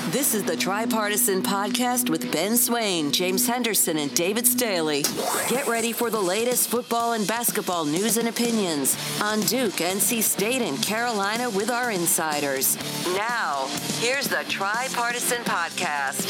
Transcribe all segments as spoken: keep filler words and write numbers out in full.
This is the Tripartisan Podcast with Ben Swain, James Henderson, and David Staley. Get ready for the latest football and basketball news and opinions on Duke, N C State, and Carolina with our insiders. Now, here's the Tripartisan Podcast.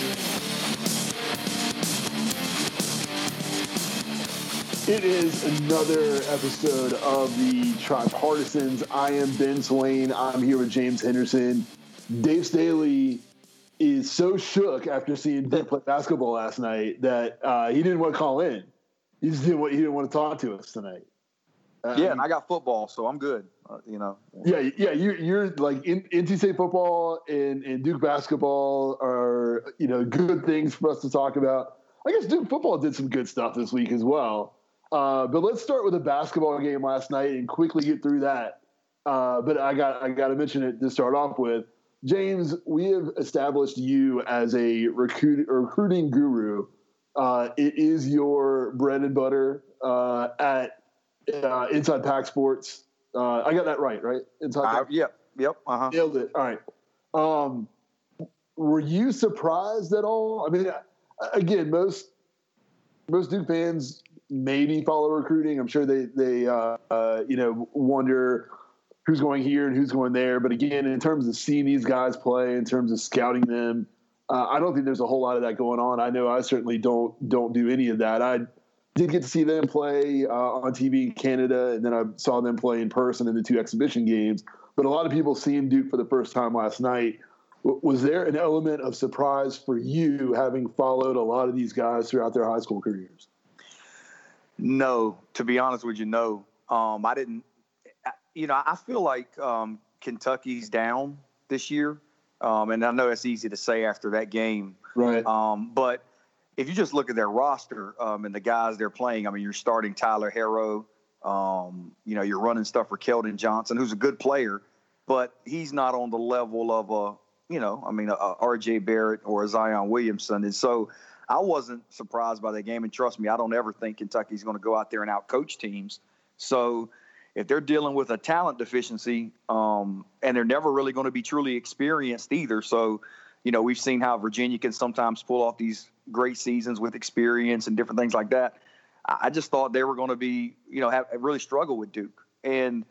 It is another episode of the Tripartisans. I am Ben Swain. I'm here with James Henderson. Dave Staley is so shook after seeing Duke play basketball last night that uh, he didn't want to call in. He just didn't want, he didn't want to talk to us tonight. Uh, yeah, and I got football, so I'm good. Uh, you know. Yeah, yeah. You're, you're like in, N C State football and, and Duke basketball are, you know, good things for us to talk about. I guess Duke football did some good stuff this week as well. Uh, but let's start with a basketball game last night and quickly get through that. Uh, but I got I got to mention it to start off with. James, we have established you as a recruit, recruiting guru. Uh, it is your bread and butter uh, at uh, Inside Pack Sports. Uh, I got that right, right? Inside uh, Pack? Yep, yep. Uh-huh. Nailed it. All right. Um, were you surprised at all? I mean, again, most most Duke fans maybe follow recruiting. I'm sure they they uh, uh, you know wonder who's going here and who's going there. But again, in terms of seeing these guys play, in terms of scouting them, uh, I don't think there's a whole lot of that going on. I know I certainly don't don't do any of that. I did get to see them play uh, on T V in Canada, and then I saw them play in person in the two exhibition games. But a lot of people seeing Duke for the first time last night. W- was there an element of surprise for you, having followed a lot of these guys throughout their high school careers? No, to be honest with you, no. Um, I didn't. You know, I feel like um, Kentucky's down this year, um, and I know it's easy to say after that game. Right. Um, but if you just look at their roster um, and the guys they're playing, I mean, you're starting Tyler Harrow. Um, you know, you're running stuff for Keldon Johnson, who's a good player, but he's not on the level of a, you know, I mean, a, a R J Barrett or a Zion Williamson. And so I wasn't surprised by that game. And trust me, I don't ever think Kentucky's going to go out there and outcoach teams. So if they're dealing with a talent deficiency, um, and they're never really going to be truly experienced either. So, you know, we've seen how Virginia can sometimes pull off these great seasons with experience and different things like that. I just thought they were going to be, you know, have really struggle with Duke. And,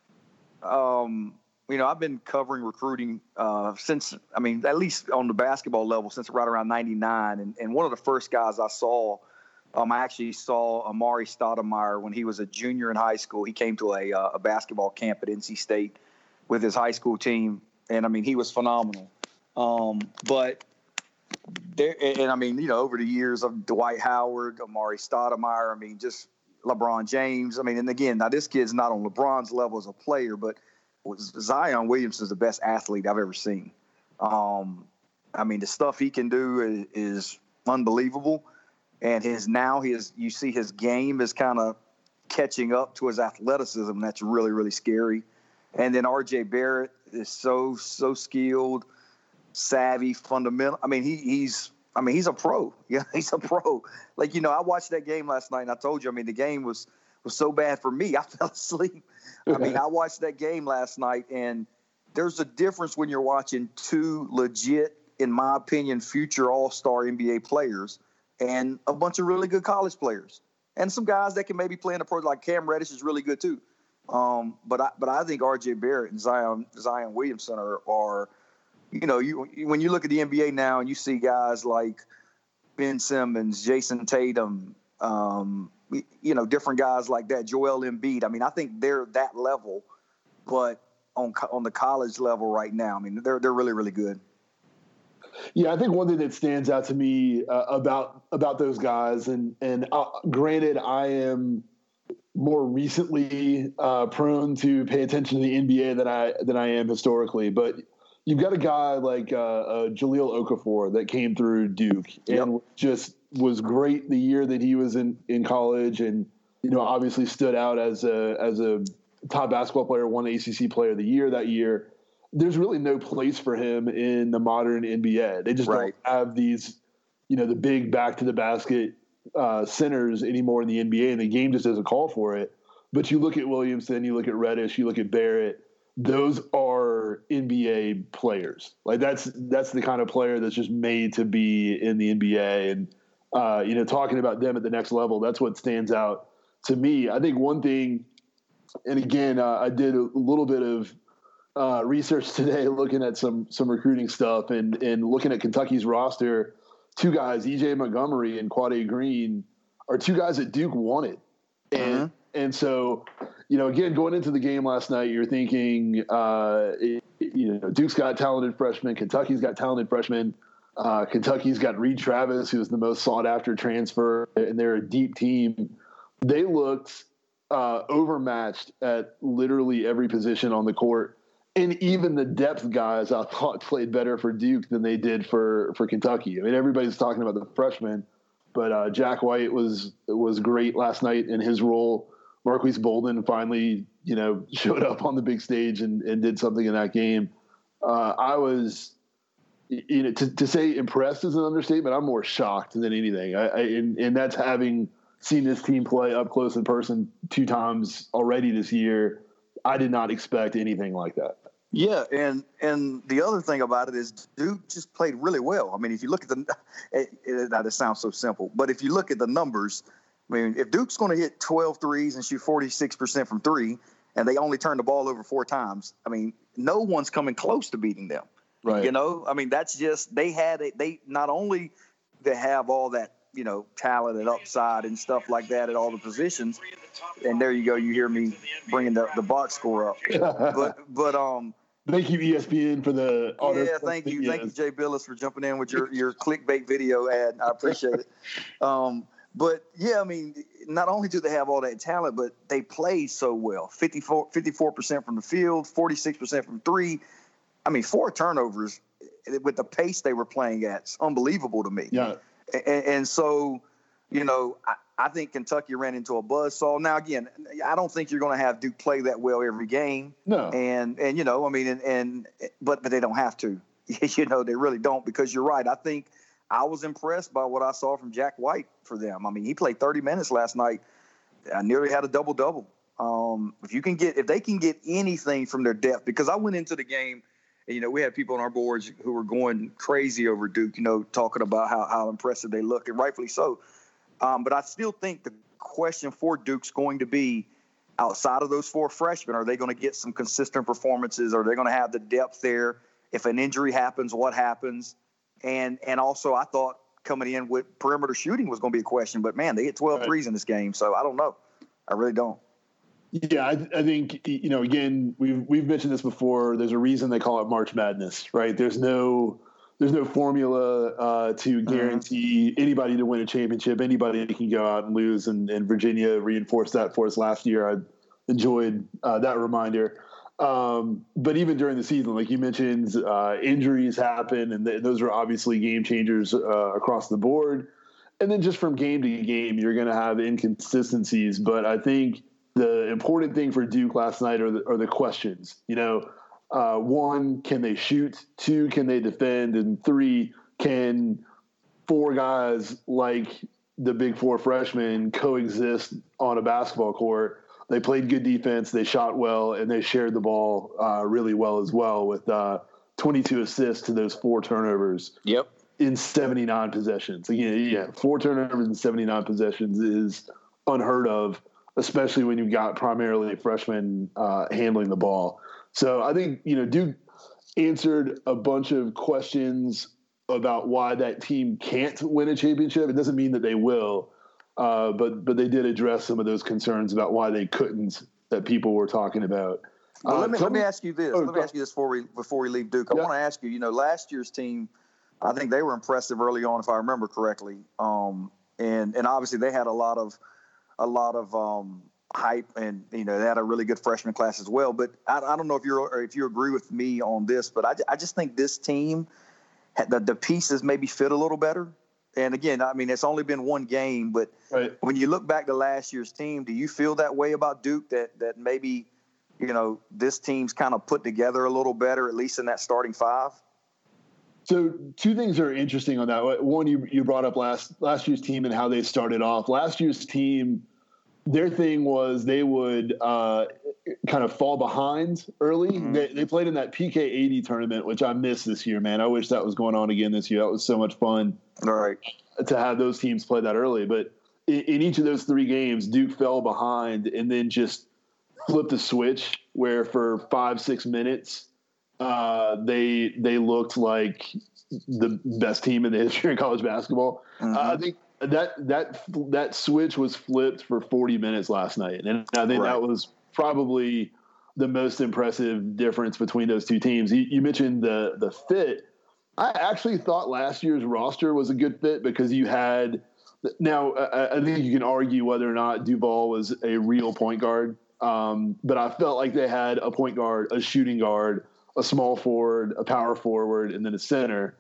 um, you know, I've been covering recruiting uh, since, I mean, at least on the basketball level, since right around ninety-nine. And, and one of the first guys I saw, Um, I actually saw Amari Stoudemire when he was a junior in high school. He came to a, uh, a basketball camp at N C State with his high school team, and I mean he was phenomenal. Um, but there, and I mean you know over the years of Dwight Howard, Amari Stoudemire, I mean just LeBron James. I mean, and again, now this kid's not on LeBron's level as a player, but Zion Williamson is the best athlete I've ever seen. Um, I mean the stuff he can do is, is unbelievable. And his now his you see his game is kind of catching up to his athleticism. That's really, really scary. And then R J Barrett is so, so skilled, savvy, fundamental. I mean, he he's I mean, he's a pro. Yeah, he's a pro. Like, you know, I watched that game last night and I told you, I mean, the game was was so bad for me. I fell asleep. I mean, I watched that game last night, and there's a difference when you're watching two legit, in my opinion, future all-star N B A players and a bunch of really good college players and some guys that can maybe play in the pro, like Cam Reddish is really good too. Um, but I, but I think R J Barrett and Zion, Zion Williamson are, are, you know, you, when you look at the N B A now and you see guys like Ben Simmons, Jason Tatum, um, you know, different guys like that, Joel Embiid. I mean, I think they're that level, but on, on the college level right now, I mean, they're, they're really, really good. Yeah, I think one thing that stands out to me uh, about about those guys, and and uh, granted, I am more recently uh, prone to pay attention to the N B A than I than I am historically. But you've got a guy like uh, uh, Jahlil Okafor that came through Duke and yep. just was great the year that he was in, in college, and you know obviously stood out as a as a top basketball player, won A C C Player of the Year that year. There's really no place for him in the modern N B A. They just right. don't have these, you know, the big back to the basket uh, centers anymore in the N B A, and the game just doesn't call for it. But you look at Williamson, you look at Reddish, you look at Barrett. those are N B A players. Like that's that's the kind of player that's just made to be in the N B A. And uh, you know, talking about them at the next level, that's what stands out to me. I think one thing, and again, uh, I did a little bit of uh, research today, looking at some some recruiting stuff and and looking at Kentucky's roster. Two guys, E J Montgomery and Quade Green, are two guys that Duke wanted, and. Uh-huh. And so, you know, again, going into the game last night, you're thinking, uh, it, you know, Duke's got talented freshmen. Kentucky's got talented freshmen. Uh, Kentucky's got Reed Travis, who's the most sought-after transfer, and they're a deep team. They looked uh, overmatched at literally every position on the court. And even the depth guys, I thought, played better for Duke than they did for, for Kentucky. I mean, everybody's talking about the freshmen, but uh, Jack White was was great last night in his role. Marquise Bolden finally, you know, showed up on the big stage and, and did something in that game. Uh, I was, you know, to, to say impressed is an understatement. I'm more shocked than anything. I, I and, and that's having seen this team play up close in person two times already this year. I did not expect anything like that. Yeah, and and the other thing about it is Duke just played really well. I mean, if you look at the it, it, now this sounds so simple, but if you look at the numbers, I mean, if Duke's going to hit twelve threes and shoot forty-six percent from three, and they only turn the ball over four times, I mean, no one's coming close to beating them. Right. You know, I mean, that's just they had it. They not only they have all that, you know, talent and upside and stuff like that at all the positions. And there you go. You hear me bringing the, the box score up. but but um. Thank you, E S P N, for the auto. Yeah, thank you, thank you, Jay Billis, for jumping in with your your clickbait video ad. I appreciate it. Um. But, yeah, I mean, not only do they have all that talent, but they play so well. fifty-four, fifty-four percent from the field, forty-six percent from three. I mean, four turnovers with the pace they were playing at. It's unbelievable to me. Yeah. And, and so, you know, I, I think Kentucky ran into a buzzsaw. Now, again, I don't think you're going to have Duke play that well every game. No. And, and you know, I mean, and, and but, but they don't have to. You know, they really don't, because you're right. I think – I was impressed by what I saw from Jack White for them. I mean, he played thirty minutes last night. I nearly had a double-double. Um, if you can get, if they can get anything from their depth, because I went into the game, and, you know, we had people on our boards who were going crazy over Duke, you know, talking about how, how impressive they look, and rightfully so. Um, but I still think the question for Duke's going to be, outside of those four freshmen, are they going to get some consistent performances? Are they going to have the depth there? If an injury happens, what happens? And and also, I thought coming in with perimeter shooting was going to be a question. But, man, they hit twelve right. threes in this game. So I don't know. I really don't. Yeah, I, I think, you know, again, we've, we've mentioned this before. There's a reason they call it March Madness, right? There's no there's no formula uh, to guarantee mm-hmm. anybody to win a championship. Anybody can go out and lose. And, and Virginia reinforced that for us last year. I enjoyed uh, that reminder. Um, but even during the season, like you mentioned, uh, injuries happen, and th- those are obviously game changers uh, across the board. And then just from game to game, you're going to have inconsistencies. But I think the important thing for Duke last night are the, are the questions. You know, uh, one, can they shoot? Two, can they defend? And three, can four guys like the big four freshmen coexist on a basketball court? They played good defense, they shot well, and they shared the ball uh, really well as well, with uh, twenty-two assists to those four turnovers. Yep. In seventy-nine possessions. Again, yeah, four turnovers in seventy-nine possessions is unheard of, especially when you've got primarily freshmen uh, handling the ball. So I think, you know, Duke answered a bunch of questions about why that team can't win a championship. It doesn't mean that they will. Uh, but but they did address some of those concerns about why they couldn't, that people were talking about. Well, uh, let me let me ask you this. Oh, let me ask you this before we before we leave Duke. I yeah. want to ask you. You know, last year's team, I think they were impressive early on, if I remember correctly. Um, and and obviously they had a lot of a lot of um, hype, and you know they had a really good freshman class as well. But I, I don't know if you're or if you agree with me on this, but I I just think this team, had the the pieces maybe fit a little better. And again, I mean, it's only been one game, but right. when you look back to last year's team, do you feel that way about Duke, that that maybe, you know, this team's kind of put together a little better, at least in that starting five? So two things are interesting on that. One, you you brought up last last year's team and how they started off. Last year's team, their thing was they would uh, kind of fall behind early. Mm-hmm. They, they played in that P K eighty tournament, which I missed this year, man. I wish that was going on again this year. That was so much fun. All right. To have those teams play that early. But in, in each of those three games, Duke fell behind and then just flipped a switch where for five, six minutes, uh, they they looked like the best team in the history of college basketball. Mm-hmm. Uh, I think that that that switch was flipped for forty minutes last night, and I think right. that was probably the most impressive difference between those two teams. You, you mentioned the the fit. I actually thought last year's roster was a good fit because you had – now, I, I think you can argue whether or not Duval was a real point guard, um, but I felt like they had a point guard, a shooting guard, a small forward, a power forward, and then a center.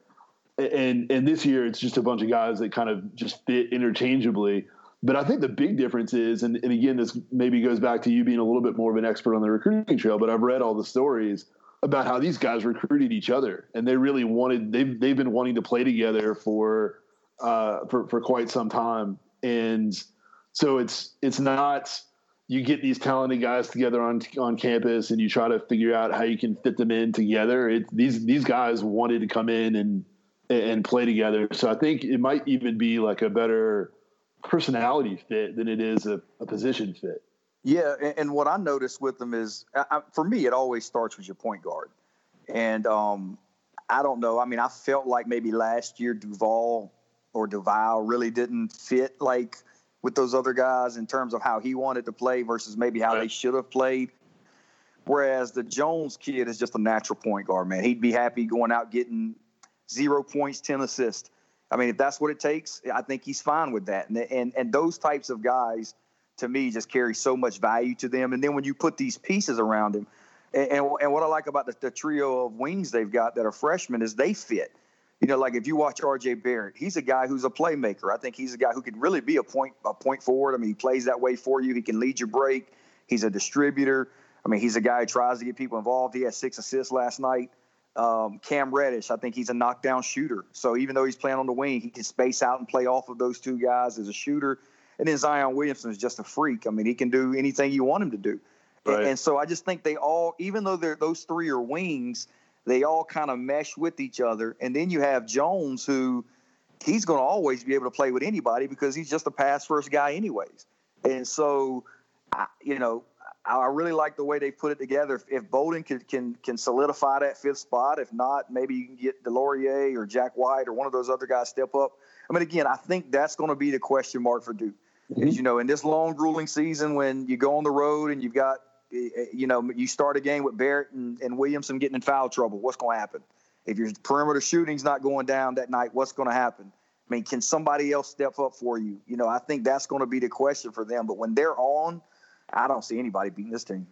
And and this year it's just a bunch of guys that kind of just fit interchangeably. But I think the big difference is, and, and again, this maybe goes back to you being a little bit more of an expert on the recruiting trail, but I've read all the stories about how these guys recruited each other, and they really wanted they've they've been wanting to play together for uh, for for quite some time, and so it's it's not you get these talented guys together on on campus and you try to figure out how you can fit them in together. It, these these guys wanted to come in and and play together, so I think it might even be like a better personality fit than it is a, a position fit. Yeah, and, and what I noticed with them is, I, for me, it always starts with your point guard. And um, I don't know. I mean, I felt like maybe last year Duval or Duval really didn't fit like with those other guys in terms of how he wanted to play versus maybe how right. they should have played. Whereas the Jones kid is just a natural point guard, man. He'd be happy going out getting zero points, ten assists. I mean, if that's what it takes, I think he's fine with that. And and, and those types of guys, to me, just carry so much value to them. And then when you put these pieces around him, and, and, and what I like about the, the trio of wings they've got that are freshmen is they fit. You know, like if you watch R J Barrett, he's a guy who's a playmaker. I think he's a guy who could really be a point a point forward. I mean, he plays that way for you. He can lead your break. He's a distributor. I mean, he's a guy who tries to get people involved. He had six assists last night. Um, Cam Reddish, I think he's a knockdown shooter. So even though he's playing on the wing, he can space out and play off of those two guys as a shooter. And then Zion Williamson is just a freak. I mean, he can do anything you want him to do. Right. And, and so I just think they all, even though they're those three are wings, they all kind of mesh with each other. And then you have Jones, who he's going to always be able to play with anybody because he's just a pass-first guy anyways. And so, I, you know, I really like the way they put it together. If, if Bolden can, can can solidify that fifth spot, if not, maybe you can get DeLaurier or Jack White or one of those other guys step up. I mean, again, I think that's going to be the question mark for Duke. Mm-hmm. Is, you know, in this long, grueling season when you go on the road and you've got, you know, you start a game with Barrett and, and Williamson getting in foul trouble, what's going to happen? If your perimeter shooting's not going down that night, what's going to happen? I mean, can somebody else step up for you? You know, I think that's going to be the question for them. But when they're on, I don't see anybody beating this team.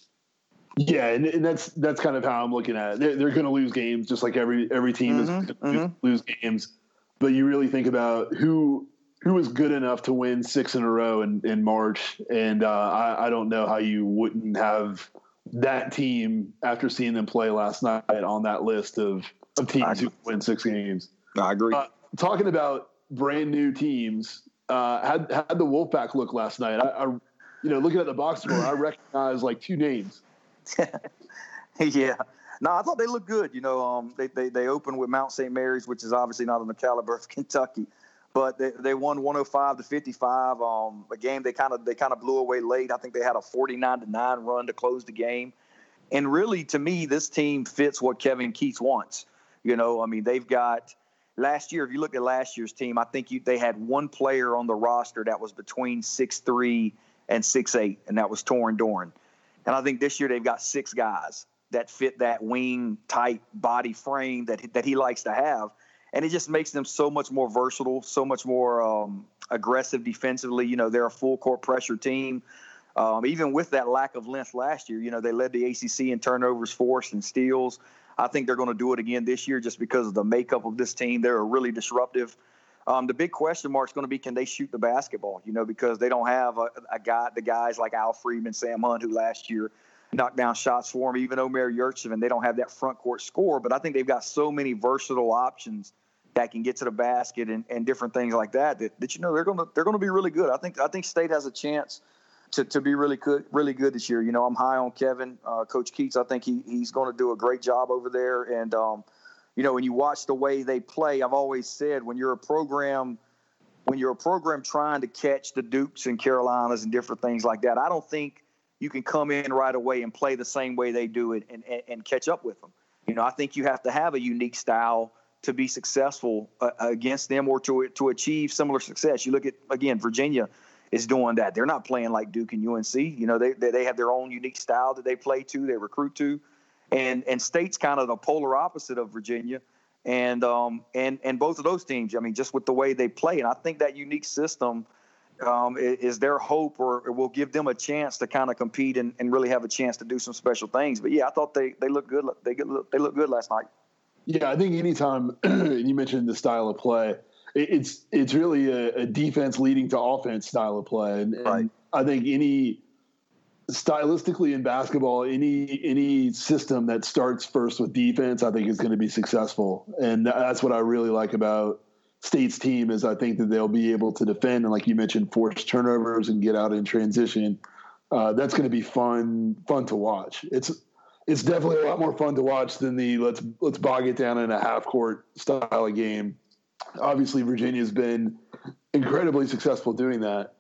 Yeah, and, and that's that's kind of how I'm looking at it. They're, they're going to lose games just like every every team mm-hmm, is going to mm-hmm. lose games. But you really think about who who was good enough to win six in a row in, in March, and uh, I, I don't know how you wouldn't have that team after seeing them play last night on that list of, of teams who win six games. I agree. Uh, talking about brand new teams, uh, had had the Wolfpack look last night. I, I you know, looking at the box score, I recognize like two names. Yeah. No, I thought they looked good. You know, um, they, they they opened with Mount Saint Mary's, which is obviously not on the caliber of Kentucky, but they, they won one oh five to fifty-five. Um, a game they kind of they kind of blew away late. I think they had a forty-nine to nine run to close the game. And really, to me, this team fits what Kevin Keatts wants. You know, I mean, they've got last year. If you look at last year's team, I think you, they had one player on the roster that was between six three and six eight, and that was Torin Doran. And I think this year they've got six guys that fit that wing type body frame that that he likes to have, and it just makes them so much more versatile, so much more um, aggressive defensively. You know, they're a full court pressure team. Um, even with that lack of length last year, you know, they led the A C C in turnovers forced and steals. I think they're going to do it again this year just because of the makeup of this team. They're really disruptive. Um, the big question mark is going to be, can they shoot the basketball? You know, because they don't have a, a guy, the guys like Al Freeman, Sam Hunt, who last year knocked down shots for them, even Omer Yurtseven. They don't have that front court score, but I think they've got so many versatile options that can get to the basket and, and different things like that, that, that you know, they're going to they're going to be really good. I think I think State has a chance to, to be really good, really good this year. You know, I'm high on Kevin, uh, Coach Keats. I think he he's going to do a great job over there. And, um, you know, when you watch the way they play, I've always said when you're a program, when you're a program trying to catch the Dukes and Carolinas and different things like that, I don't think you can come in right away and play the same way they do it and, and, and catch up with them. You know, I think you have to have a unique style to be successful uh, against them or to to achieve similar success. You look at, again, Virginia is doing that. They're not playing like Duke and U N C. You know, they they, they have their own unique style that they play to, they recruit to. And and State's kind of the polar opposite of Virginia. And um and and both of those teams, I mean, just with the way they play. And I think that unique system um, is, is their hope, or it will give them a chance to kind of compete and, and really have a chance to do some special things. But yeah, I thought they they looked good. They get they looked good last night. Yeah, I think anytime you mentioned the style of play, it's it's really a, a defense leading to offense style of play, and, right. and I think any stylistically in basketball, any any system that starts first with defense, I think is going to be successful, and that's what I really like about State's team is I think that they'll be able to defend and, like you mentioned, force turnovers and get out in transition. Uh, that's going to be fun fun to watch. It's It's definitely a lot more fun to watch than the let's let's bog it down in a half court style of game. Obviously, Virginia's been incredibly successful doing that,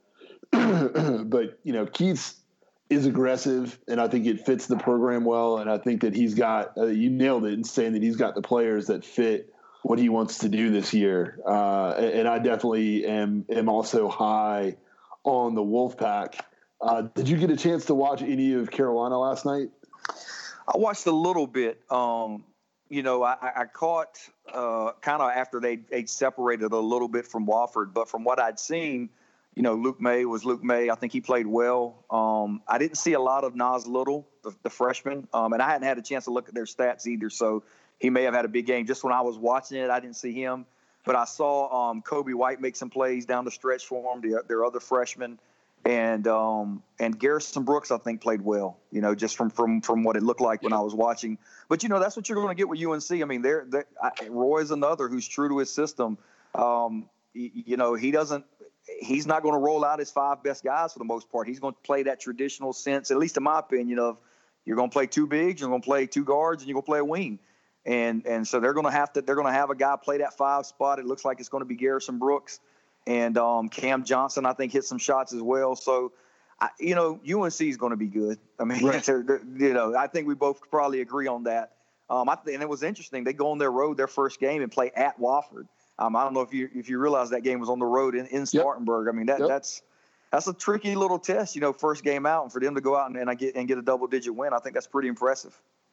but you know, Keats is aggressive, and I think it fits the program well. And I think that he's got uh, you nailed it in saying that he's got the players that fit what he wants to do this year. Uh, and I definitely am am also high on the Wolfpack. Uh, did you get a chance to watch any of Carolina last night? I watched a little bit. Um, you know, I, I caught uh, kind of after they they separated a little bit from Wofford, but from what I'd seen, you know, Luke May was Luke May. I think he played well. Um, I didn't see a lot of Nas Little, the, the freshman, um, and I hadn't had a chance to look at their stats either. So he may have had a big game. Just when I was watching it, I didn't see him, but I saw um, Kobe White make some plays down the stretch for him. The, their other freshman. And um, and Garrison Brooks, I think, played well, you know, just from, from, from what it looked like when I was watching. But, you know, that's what you're going to get with U N C. I mean, they're, they're I, Roy's another who's true to his system. Um, you, you know, he doesn't – he's not going to roll out his five best guys for the most part. He's going to play that traditional sense, at least in my opinion, of you're going to play two bigs, you're going to play two guards, and you're going to play a wing. And and so they're going to have to – they're going to have a guy play that five spot. It looks like it's going to be Garrison Brooks. And um, Cam Johnson, I think, hit some shots as well. So, I, you know, U N C is going to be good. I mean, right. they're, they're, you know, I think we both probably agree on that. Um, I th- and it was interesting. They go on their road, their first game, and play at Wofford. Um, I don't know if you if you realize that game was on the road in, in Spartanburg. Yep. I mean, that yep. that's that's a tricky little test, you know, first game out, and for them to go out and, and get and get a double digit win, I think that's pretty impressive.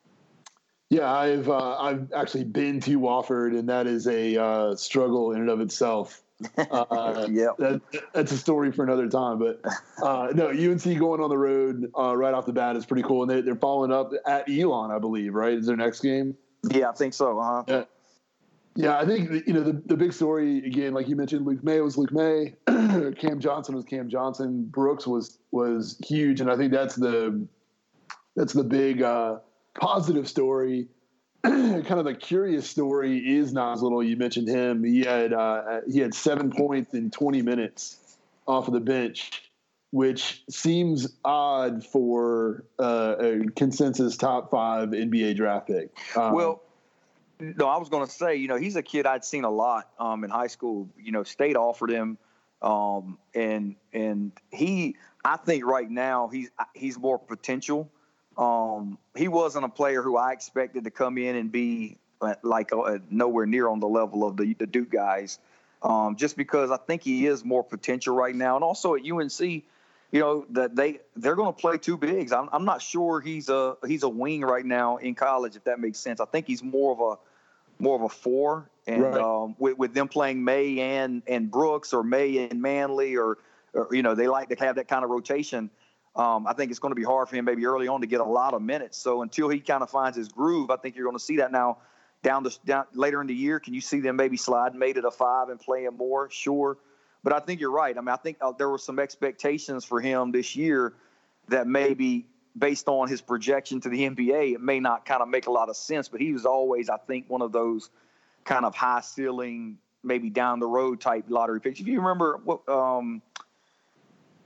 Yeah, I've uh, I've actually been to Wofford, and that is a uh, struggle in and of itself. Uh, yeah, that, that's a story for another time. But uh, no, U N C going on the road uh, right off the bat is pretty cool, and they, they're following up at Elon, I believe. Right? Is their next game? Yeah, I think so. Uh-huh. Yeah. Yeah, I think you know the the big story again, like you mentioned, Luke May was Luke May, Cam Johnson was Cam Johnson, Brooks was was huge, and I think that's the that's the big uh, positive story. Kind of the curious story is Nas Little. You mentioned him. He had uh, he had seven points in twenty minutes off of the bench, which seems odd for uh, a consensus top five N B A draft pick. Um, well, no, I was going to say, you know, he's a kid I'd seen a lot um, in high school. You know, State offered him, um, and and he, I think right now he's he's more potential. Um, he wasn't a player who I expected to come in and be uh, like uh, nowhere near on the level of the, the Duke guys, um, just because I think he is more potential right now. And also at U N C, you know, that they they're going to play two bigs. I'm, I'm not sure he's a he's a wing right now in college, if that makes sense. I think he's more of a more of a four, and right. um, with with them playing May and and Brooks or May and Manley, or, or you know, they like to have that kind of rotation. Um, I think it's going to be hard for him maybe early on to get a lot of minutes. So until he kind of finds his groove, I think you're going to see that now down the down later in the year. Can you see them maybe sliding May to the five and playing more? Sure. But I think you're right. I mean, I think uh, there were some expectations for him this year that maybe based on his projection to the N B A, it may not kind of make a lot of sense. But he was always, I think, one of those kind of high ceiling, maybe down the road type lottery picks. If you remember what, um,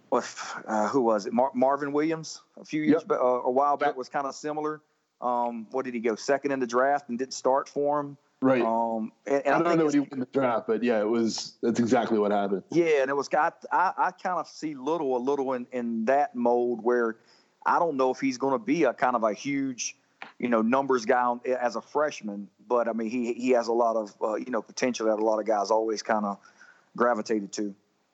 what, uh, who was it? Mar- Marvin Williams a few years, Yep. uh, a while back Yep. was kind of similar. Um, what did he go second in the draft and didn't start for him? Right. Um, and, and I I, don't think know it's- when he won the draft, but yeah, it was. That's exactly what happened. Yeah, and it was got. I, I kind of see Little a little in, in that mold where I don't know if he's going to be a kind of a huge, you know, numbers guy on, as a freshman. But I mean, he he has a lot of uh, you know potential that a lot of guys always kind of gravitated to.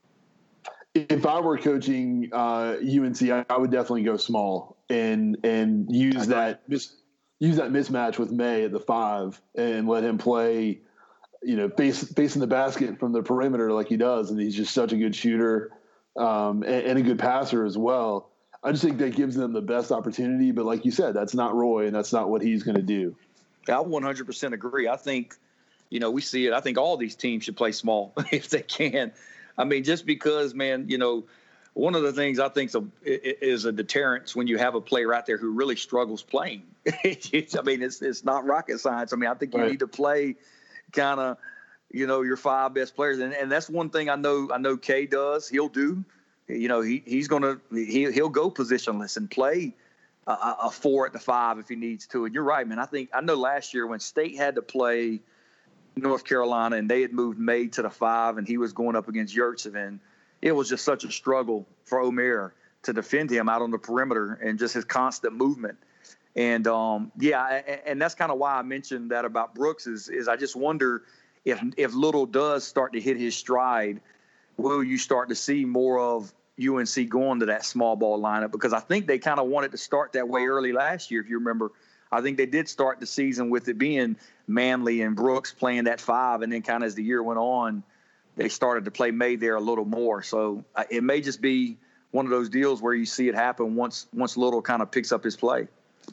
If I were coaching uh, U N C, I, I would definitely go small and and use that mis- use that mismatch with May at the five and let him play, you know, face, facing the basket from the perimeter like he does, and he's just such a good shooter um, and, and a good passer as well. I just think that gives them the best opportunity. But like you said, that's not Roy, and that's not what he's going to do. I one hundred percent agree. I think, you know, we see it. I think all these teams should play small if they can. I mean, just because, man, you know, one of the things I think is a deterrence when you have a player out there who really struggles playing. I mean, it's it's not rocket science. I mean, I think you Right. need to play kind of, you know, your five best players, and and that's one thing I know. I know Kay does. He'll do. You know, he he's gonna he he'll go positionless and play a, a four at the five if he needs to. And you're right, man. I think I know last year when State had to play North Carolina and they had moved May to the five, and he was going up against Yurtseven. It was just such a struggle for Omer to defend him out on the perimeter and just his constant movement. And um, yeah, and that's kind of why I mentioned that about Brooks is, is I just wonder if if Little does start to hit his stride, will you start to see more of U N C going to that small ball lineup? Because I think they kind of wanted to start that way early last year, if you remember. I think they did start the season with it being Manley and Brooks playing that five, and then kind of as the year went on, they started to play May there a little more. So uh, it may just be one of those deals where you see it happen once once Little kind of picks up his play.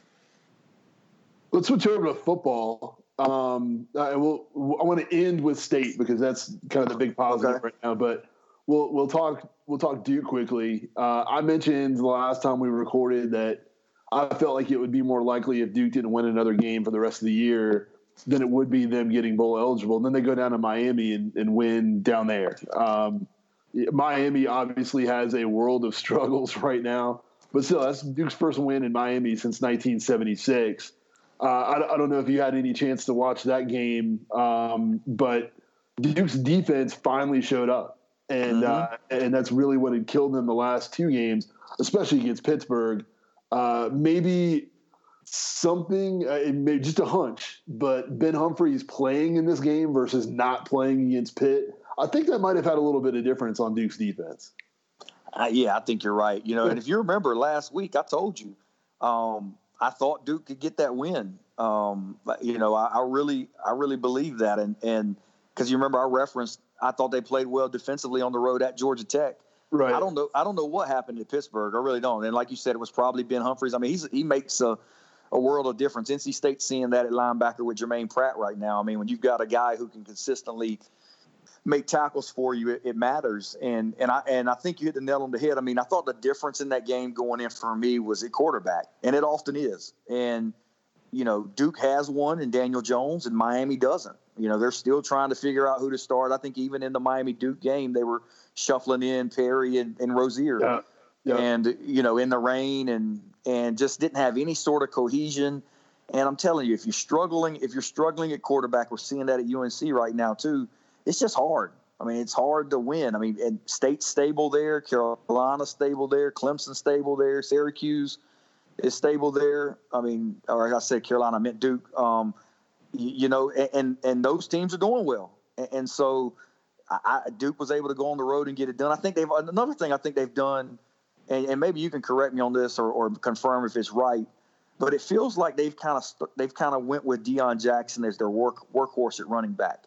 Let's switch over to football. Um, I will. I want to end with State because that's kind of the big positive Okay. right now. But we'll we'll talk we'll talk Duke quickly. Uh, I mentioned the last time we recorded that I felt like it would be more likely if Duke didn't win another game for the rest of the year than it would be them getting bowl eligible. And then they go down to Miami and, and win down there. Um, Miami obviously has a world of struggles right now, but still, that's Duke's first win in Miami since nineteen seventy-six. Uh, I, I don't know if you had any chance to watch that game, um, but Duke's defense finally showed up, and Mm-hmm. uh, and that's really what had killed them the last two games, especially against Pittsburgh. Uh, maybe something, uh, maybe just a hunch, but Ben Humphreys playing in this game versus not playing against Pitt, I think that might have had a little bit of difference on Duke's defense. Uh, yeah, I think you're right. You know, and if you remember last week, I told you, um, I thought Duke could get that win. Um, but, you know, I, I really, I really believe that, and and because you remember I referenced, I thought they played well defensively on the road at Georgia Tech. Right. I don't know. I don't know what happened at Pittsburgh. I really don't. And like you said, it was probably Ben Humphreys. I mean, he's he makes a, a world of difference. N C State's seeing that at linebacker with Jermaine Pratt right now. I mean, when you've got a guy who can consistently make tackles for you, it, it matters. And and I and I think you hit the nail on the head. I mean, I thought the difference in that game going in for me was at quarterback, and it often is. And you know, Duke has one in Daniel Jones, and Miami doesn't. You know, they're still trying to figure out who to start. I think even in the Miami-Duke game, they were shuffling in Perry and, and Rozier. Yeah. Yeah. And, you know, in the rain and and just didn't have any sort of cohesion. And I'm telling you, if you're struggling, if you're struggling at quarterback, we're seeing that at U N C right now too. It's just hard. I mean, it's hard to win. I mean, and State's stable there, Carolina stable there, Clemson stable there, Syracuse is stable there. I mean, or like I said, Carolina, I meant Duke. Um, you, you know, and and those teams are doing well. And, and so I, Duke was able to go on the road and get it done. I think they've another thing I think they've done, and, and maybe you can correct me on this or, or confirm if it's right, but it feels like they've kind of they've kind of went with Deion Jackson as their work workhorse at running back,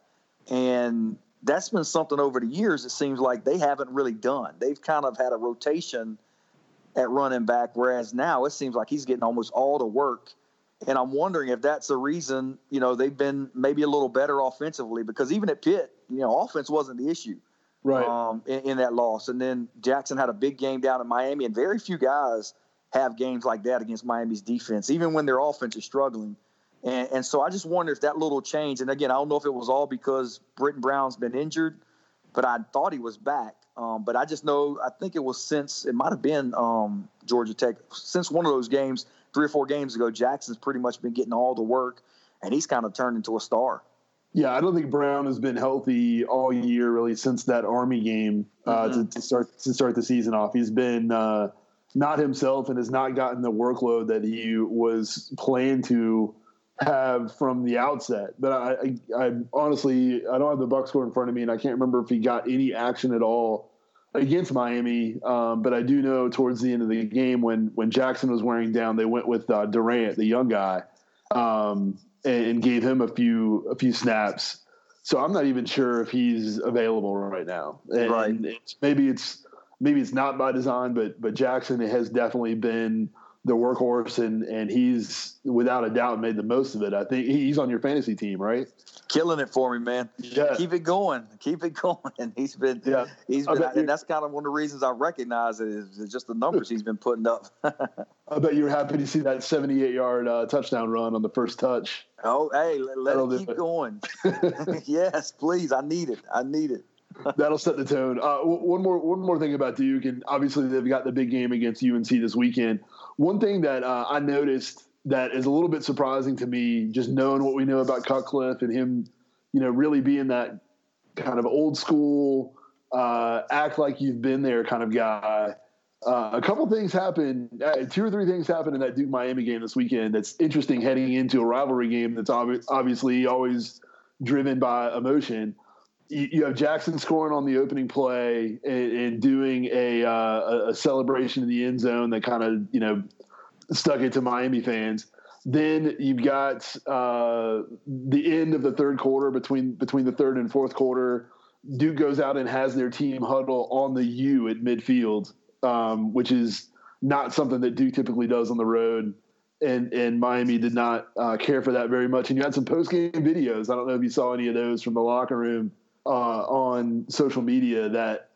and that's been something over the years. It seems like they haven't really done. They've kind of had a rotation at running back, whereas now it seems like he's getting almost all the work. And I'm wondering if that's the reason, you know, they've been maybe a little better offensively, because even at Pitt, you know, offense wasn't the issue Right. um, in, in that loss. And then Jackson had a big game down in Miami, and very few guys have games like that against Miami's defense, even when their offense is struggling. And, and so I just wonder if that little change, and again, I don't know if it was all because Britton Brown's been injured but I thought he was back. Um, but I just know, I think it was since, it might have been um, Georgia Tech, since one of those games, three or four games ago, Jackson's pretty much been getting all the work, and he's kind of turned into a star. Yeah, I don't think Brown has been healthy all year, really, since that Army game uh, mm-hmm. to, to start to start the season off. He's been uh, not himself and has not gotten the workload that he was planned to have from the outset. But I, I, I honestly, I don't have the box score in front of me, and I can't remember if he got any action at all against Miami. Um, but I do know towards the end of the game, when when Jackson was wearing down, they went with uh, Durant, the young guy, um, and, and gave him a few a few snaps. So I'm not even sure if he's available right now. And right. It's, maybe it's maybe it's not by design, but but Jackson has definitely been the workhorse, and, and he's without a doubt made the most of it. I think he's on your fantasy team, right? Killing it for me, man. Yeah. Keep it going. Keep it going. And he's been, yeah. he's been, and that's kind of one of the reasons I recognize it is just the numbers he's been putting up. I bet you're happy to see that seventy-eight yard uh, touchdown run on the first touch. Oh, hey, let, let it keep it. going. Yes, please. I need it. I need it. That'll set the tone. Uh, one more, one more thing about Duke, and obviously they've got the big game against U N C this weekend. One thing that uh, I noticed that is a little bit surprising to me, just knowing what we know about Cutcliffe and him, you know, really being that kind of old school, uh, act like you've been there kind of guy. Uh, a couple things happened, uh, two or three things happened in that Duke Miami game this weekend. That's interesting heading into a rivalry game that's ob- obviously always driven by emotion. You have Jackson scoring on the opening play and, and doing a, uh, a celebration in the end zone that kind of, you know, stuck it to Miami fans. Then you've got uh, the end of the third quarter between between the third and fourth quarter. Duke goes out and has their team huddle on the U at midfield, um, which is not something that Duke typically does on the road. And and Miami did not uh, care for that very much. And you had some post-game videos. I don't know if you saw any of those from the locker room Uh, on social media that,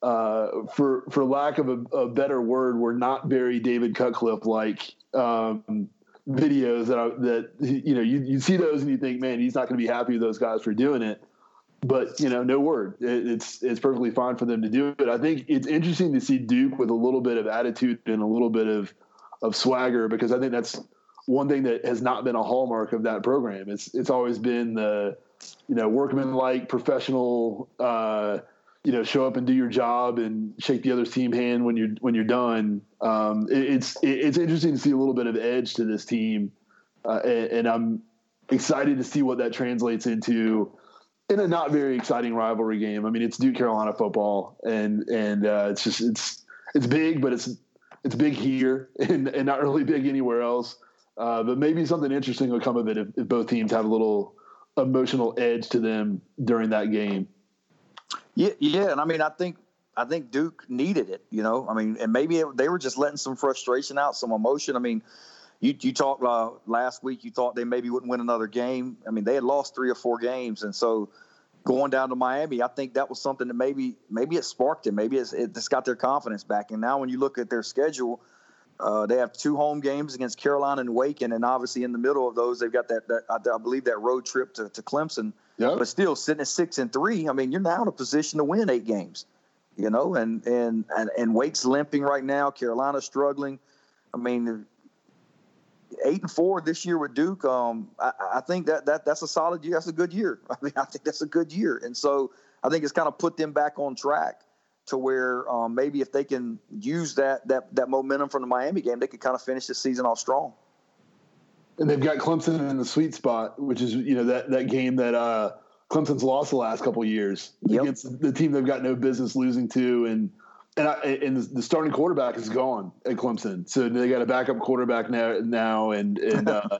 uh, for for lack of a, a better word, were not very David Cutcliffe like um, videos that I, that you know you you see those and you think, man, he's not going to be happy with those guys for doing it. But you know, no word. It, it's it's perfectly fine for them to do it. I think it's interesting to see Duke with a little bit of attitude and a little bit of of swagger, because I think that's one thing that has not been a hallmark of that program. It's it's always been the you know, workman-like, professional, uh, you know, show up and do your job and shake the other team hand when you're when you're done. Um, it, it's it, it's interesting to see a little bit of edge to this team, uh, and, and I'm excited to see what that translates into in a not very exciting rivalry game. I mean, it's Duke Carolina football, and and uh, it's just it's it's big, but it's it's big here and, and not really big anywhere else. Uh, but maybe something interesting will come of it if, if both teams have a little emotional edge to them during that game. Yeah, yeah, and I mean, I think I think Duke needed it. You know, I mean, and maybe it, they were just letting some frustration out, some emotion. I mean, you you talked uh, last week. You thought they maybe wouldn't win another game. I mean, they had lost three or four games, and so going down to Miami, I think that was something that maybe maybe it sparked it. Maybe it's, it's got their confidence back. And now when you look at their schedule, Uh, they have two home games against Carolina and Wake, and then obviously in the middle of those, they've got that, that I, I believe, that road trip to, to Clemson. Yep. But still, sitting at six and three, I mean, you're now in a position to win eight games, you know. And and and, and Wake's limping right now. Carolina's struggling. I mean, eight and four this year with Duke. Um, I, I think that that that's a solid year. That's a good year. I mean, I think that's a good year, and so I think it's kind of put them back on track to where um, maybe if they can use that that that momentum from the Miami game, they could kind of finish the season off strong. And they've got Clemson in the sweet spot, which is, you know, that, that game that uh, Clemson's lost the last couple of years yep. against the team they've got no business losing to. And and, I, and the starting quarterback is gone at Clemson. So they got a backup quarterback now, now and, and uh,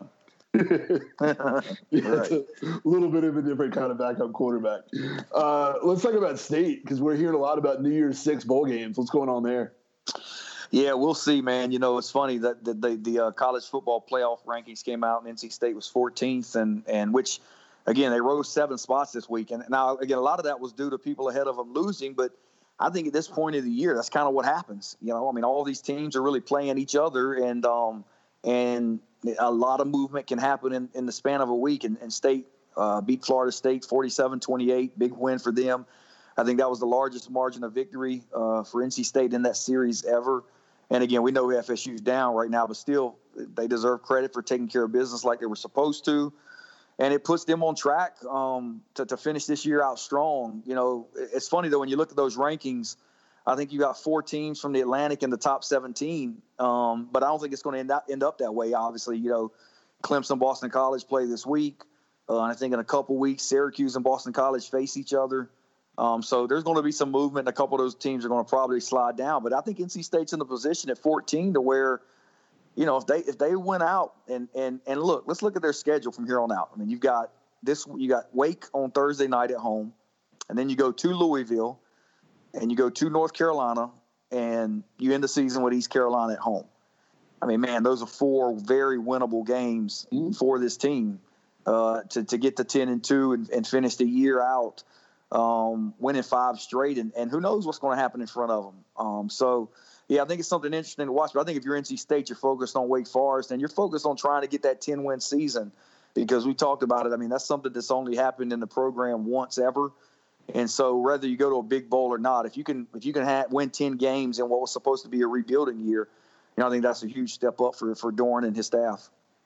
yeah, right. It's a little bit of a different kind of backup quarterback. Uh, let's talk about State, because we're hearing a lot about New Year's Six bowl games. What's going on there? Yeah, we'll see, man. You know, it's funny that the the, the uh, college football playoff rankings came out, and N C State was fourteenth, and and which, again, they rose seven spots this week. And now, again, a lot of that was due to people ahead of them losing, but I think at this point of the year, that's kind of what happens. You know, I mean, all these teams are really playing each other, and um and a lot of movement can happen in, in the span of a week. And, and State uh, beat Florida State forty-seven twenty-eight, big win for them. I think that was the largest margin of victory uh, for N C State in that series ever. And again, we know F S U's down right now, but still they deserve credit for taking care of business like they were supposed to. And it puts them on track um, to, to finish this year out strong. You know, it's funny, though, when you look at those rankings, I think you got four teams from the Atlantic in the top seventeen. Um, but I don't think it's going to end up, end up that way, obviously. You know, Clemson, Boston College play this week. Uh, and I think in a couple weeks, Syracuse and Boston College face each other. Um, so there's going to be some movement. A couple of those teams are going to probably slide down. But I think N C State's in the position at fourteen to where, you know, if they if they went out and and and look, let's look at their schedule from here on out. I mean, you've got this, you got Wake on Thursday night at home, and then you go to Louisville, and you go to North Carolina, and you end the season with East Carolina at home. I mean, man, those are four very winnable games mm-hmm. for this team uh, to to get to ten and two and, and finish the year out um, winning five straight, and and who knows what's going to happen in front of them. Um, so. Yeah, I think it's something interesting to watch. But I think if you're N C State, you're focused on Wake Forest, and you're focused on trying to get that ten-win season because we talked about it. I mean, that's something that's only happened in the program once ever. And so whether you go to a big bowl or not, if you can if you can have, win ten games in what was supposed to be a rebuilding year, you know, I think that's a huge step up for, for Doeren and his staff.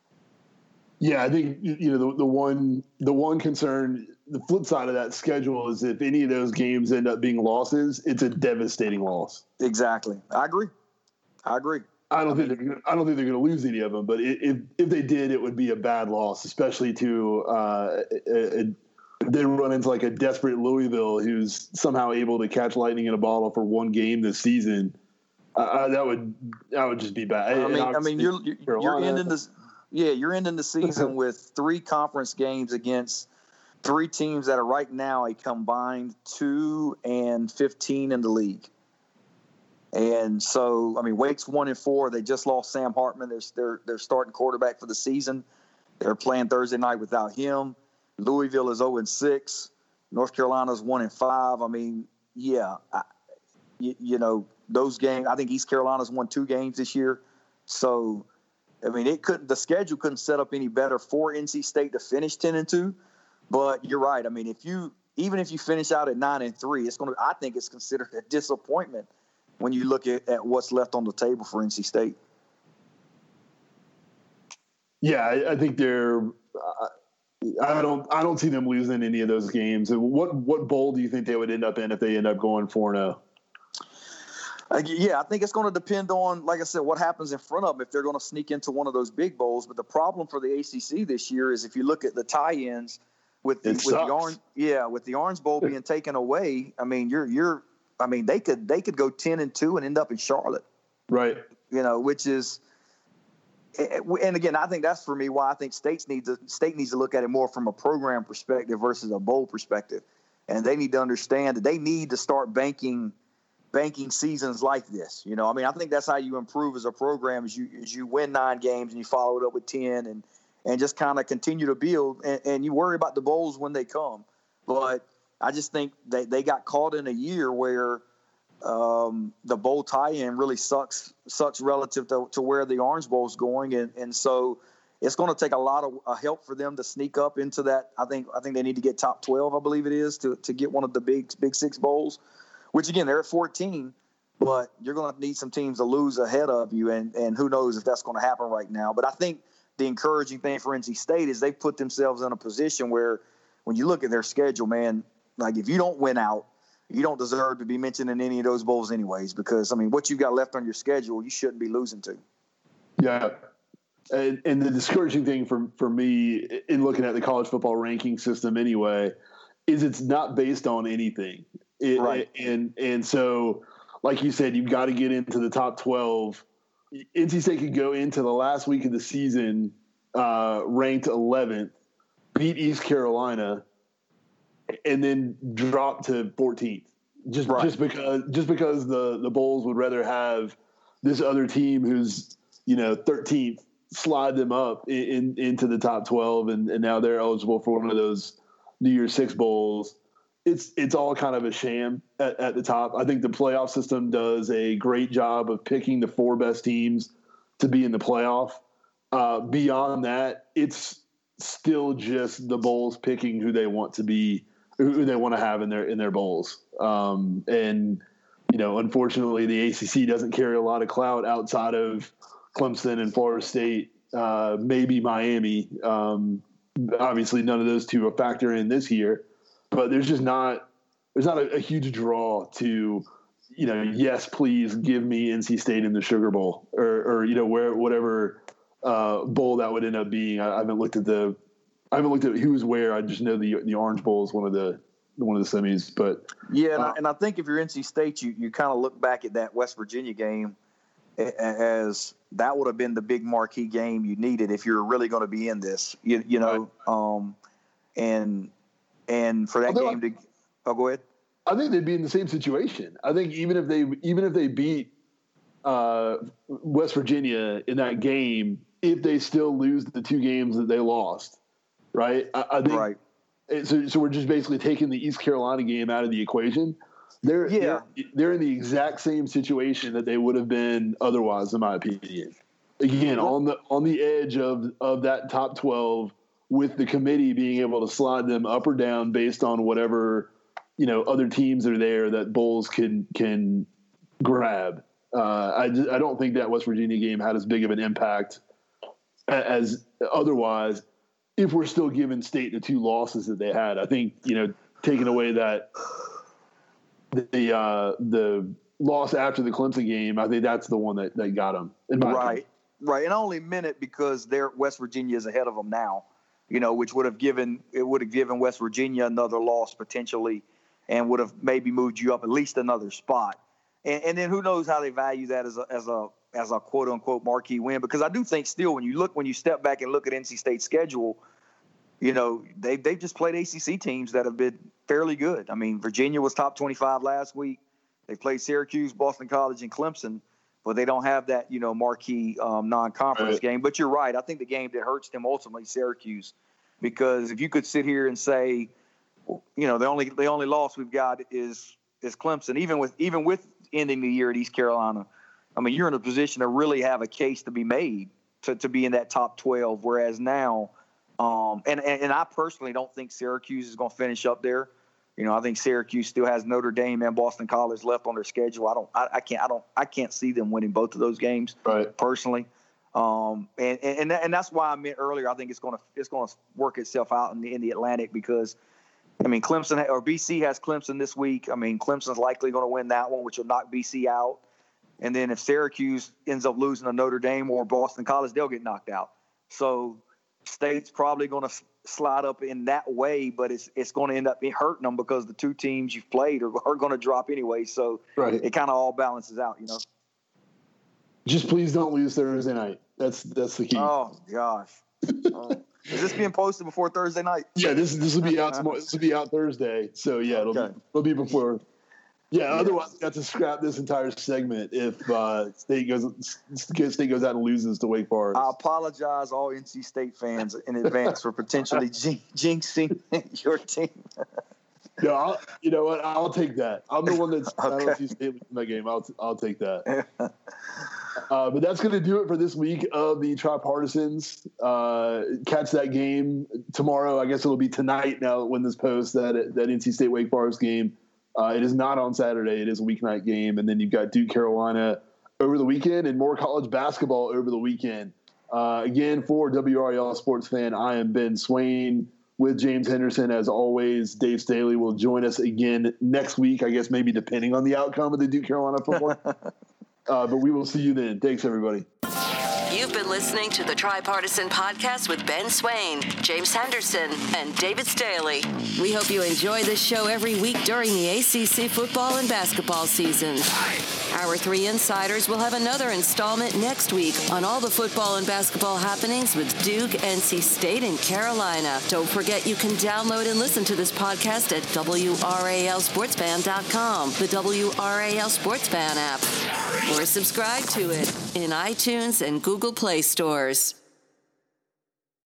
Yeah, I think, you know, the, the one the one concern, the flip side of that schedule is if any of those games end up being losses, it's a devastating loss. Exactly. I agree. I agree. I don't I think mean, they're gonna, I don't think they're going to lose any of them, but if if they did, it would be a bad loss, especially to uh, a, a, they run into like a desperate Louisville who's somehow able to catch lightning in a bottle for one game this season. Uh, that would that would just be bad. I mean, I mean, you're you're, you're ending this. Yeah, you're ending the season with three conference games against three teams that are right now a combined two and fifteen in the league. And so, I mean, Wake's one and four. They just lost Sam Hartman. They're they're they're starting quarterback for the season. They're playing Thursday night without him. Louisville is zero and six. North Carolina's one and five. I mean, yeah, I, you, you know those games. I think East Carolina's won two games this year. So. I mean, it couldn't. The schedule couldn't set up any better for N C State to finish ten and two. But you're right. I mean, if you even if you finish out at nine and three, it's going to. I think it's considered a disappointment when you look at, at what's left on the table for N C State. Yeah, I, I think they're. Uh, I don't. I don't see them losing any of those games. What What bowl do you think they would end up in if they end up going four and zero? Uh, yeah, I think it's going to depend on, like I said, what happens in front of them if they're going to sneak into one of those big bowls. But the problem for the A C C this year is if you look at the tie-ins with the, with the Orange, yeah, with the Orange Bowl being taken away. I mean, you're you're. I mean, they could they could go ten and two and end up in Charlotte, right? You know, which is, and again, I think that's for me why I think states need to state needs to look at it more from a program perspective versus a bowl perspective, and they need to understand that they need to start banking. banking seasons like this. You know, I mean, I think that's how you improve as a program is you, is you win nine games and you follow it up with ten and, and just kind of continue to build and, and you worry about the bowls when they come. But I just think they, they got caught in a year where um, the bowl tie-in really sucks, sucks relative to, to where the Orange Bowl is going. And, and so it's going to take a lot of uh, help for them to sneak up into that. I think, I think they need to get top twelve, I believe it is, to, to get one of the big, big six bowls. Which, again, they're at fourteen, but you're going to need some teams to lose ahead of you, and, and who knows if that's going to happen right now. But I think the encouraging thing for N C State is they've put themselves in a position where when you look at their schedule, man, like if you don't win out, you don't deserve to be mentioned in any of those bowls anyways because, I mean, what you've got left on your schedule, you shouldn't be losing to. Yeah. And, and the discouraging thing for, for me in looking at the college football ranking system anyway is it's not based on anything. It, right. And and so, like you said, you've got to get into the top twelve. N C State could go into the last week of the season uh, ranked eleventh, beat East Carolina, and then drop to fourteenth. Just right. just because just because the, the Bulls would rather have this other team who's, you know, thirteenth slide them up in, in into the top twelve, and, and now they're eligible for one of those New Year's Six bowls. It's it's all kind of a sham at, at the top. I think the playoff system does a great job of picking the four best teams to be in the playoff. Uh, beyond that, it's still just the Bulls picking who they want to be who they want to have in their in their bowls. Um, and you know, unfortunately, the A C C doesn't carry a lot of clout outside of Clemson and Florida State, uh, maybe Miami. Um, obviously, none of those two are factor in this year, but there's just not there's not a, a huge draw to, you know, yes, please give me N C State in the Sugar Bowl or, or you know, where whatever uh, bowl that would end up being. I, I haven't looked at the I haven't looked at who's where. I just know the the Orange Bowl is one of the one of the semis. But yeah, and, uh, I, and I think if you're N C State, you you kind of look back at that West Virginia game as that would have been the big marquee game you needed if you're really going to be in this. You you know, um, and and for that Although game to oh go ahead. I think they'd be in the same situation. I think even if they even if they beat uh, West Virginia in that game, if they still lose the two games that they lost, right? I, I think right. So, so we're just basically taking the East Carolina game out of the equation. They're yeah. they're, they're in the exact same situation that they would have been otherwise, in my opinion. Again, on the on the edge of of that top twelve, with the committee being able to slide them up or down based on whatever, you know, other teams are there that Bulls can can grab. Uh, I just, I don't think that West Virginia game had as big of an impact as otherwise. If we're still giving State the two losses that they had, I think, you know, taking away that the uh, the loss after the Clemson game, I think that's the one that, that got them. Right, opinion. right, and I only meant it because they're West Virginia is ahead of them now, you know, which would have given it would have given West Virginia another loss potentially, and would have maybe moved you up at least another spot. And, and then who knows how they value that as a as a as a quote unquote marquee win, because I do think still when you look when you step back and look at N C State's schedule, you know, they they've just played A C C teams that have been fairly good. I mean, Virginia was top twenty-five last week. They played Syracuse, Boston College, and Clemson, but they don't have that, you know, marquee um, non-conference right. game. But you're right. I think the game that hurts them ultimately Syracuse, because if you could sit here and say, you know, the only the only loss we've got is is Clemson, even with even with ending the year at East Carolina. I mean, you're in a position to really have a case to be made to, to be in that top twelve, whereas now, um, and, and, and I personally don't think Syracuse is going to finish up there. You know, I think Syracuse still has Notre Dame and Boston College left on their schedule. I don't, I, I can't, I don't, I can't see them winning both of those games right. personally. Um, and, and, and that's why I meant earlier, I think it's going to, it's going to work itself out in the, in the Atlantic, because I mean, Clemson or B C has Clemson this week. I mean, Clemson's likely going to win that one, which will knock B C out. And then if Syracuse ends up losing to Notre Dame or Boston College, they'll get knocked out. So State's probably going to slide up in that way, but it's it's going to end up hurting them because the two teams you've played are, are going to drop anyway. So right. it kind of all balances out, you know. Just please don't lose Thursday night. That's that's the key. Oh gosh. Oh. Is this being posted before Thursday night? Yeah, this this will be out tomorrow. This will be out Thursday. So yeah, it'll okay. be it'll be before. Yeah, otherwise we got to scrap this entire segment if uh, State goes State goes out and loses to Wake Forest. I apologize, all N C State fans, in advance for potentially jin- jinxing your team. Yeah, I'll, you know what? I'll take that. I'm the one that's okay. I don't see State in that game. I'll I'll take that. Uh, but that's going to do it for this week of the Tripartisans. Uh, catch that game tomorrow. I guess it'll be tonight now when this posts, that that N C State Wake Forest game. Uh, it is not on Saturday. It is a weeknight game. And then you've got Duke Carolina over the weekend and more college basketball over the weekend. Uh, again, for W R A L Sports Fan, I am Ben Swain with James Henderson. As always, Dave Staley will join us again next week, I guess maybe depending on the outcome of the Duke Carolina football. uh, but we will see you then. Thanks, everybody. You've been listening to the Tripartisan Podcast with Ben Swain, James Henderson, and David Staley. We hope you enjoy this show every week during the A C C football and basketball seasons. Our three insiders will have another installment next week on all the football and basketball happenings with Duke, N C State, and Carolina. Don't forget you can download and listen to this podcast at W R A L sports fan dot com, the W R A L Sports Fan app, or subscribe to it in iTunes and Google Play stores.